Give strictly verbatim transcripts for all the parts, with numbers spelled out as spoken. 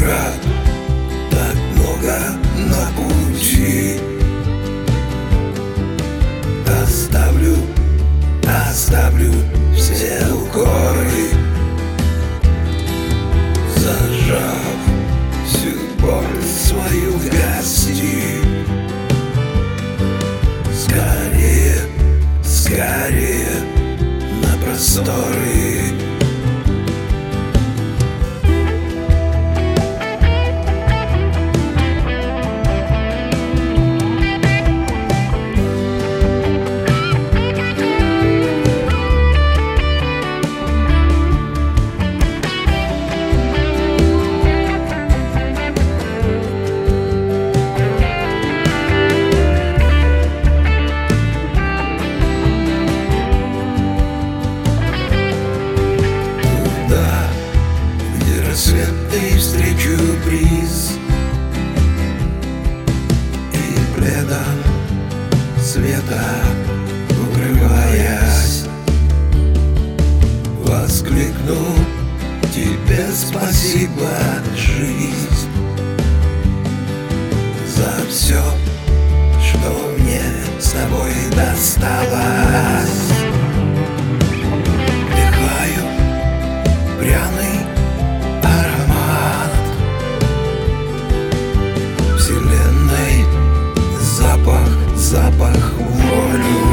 преград, так много на пути. Оставлю, оставлю все укоры, зажав всю боль свою в гости. Скорее, скорее на просторы. Рассветный встречу бриз, и пледом света укрываясь, воскликну тебе спасибо, жизнь, за все, что мне с тобой досталось. Вдыхаю пряный вселенной запах, запах волю,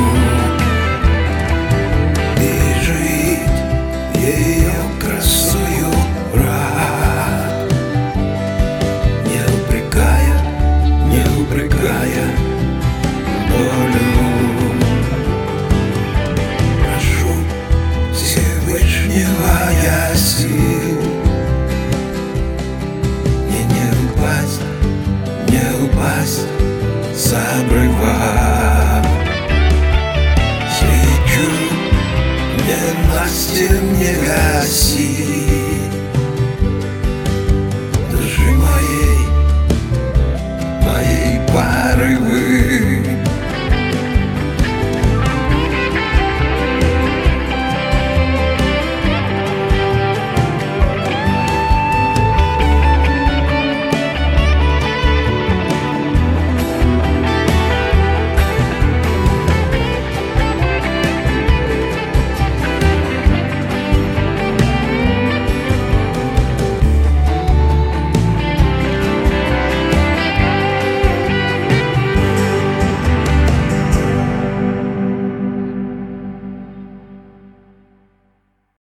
и жить ее красою рад, не упрекая, не упрекая долю. Прошу Всевышнего я сил, мне не упасть, не упасть с обрыва. Свечу не Настя, не гаси.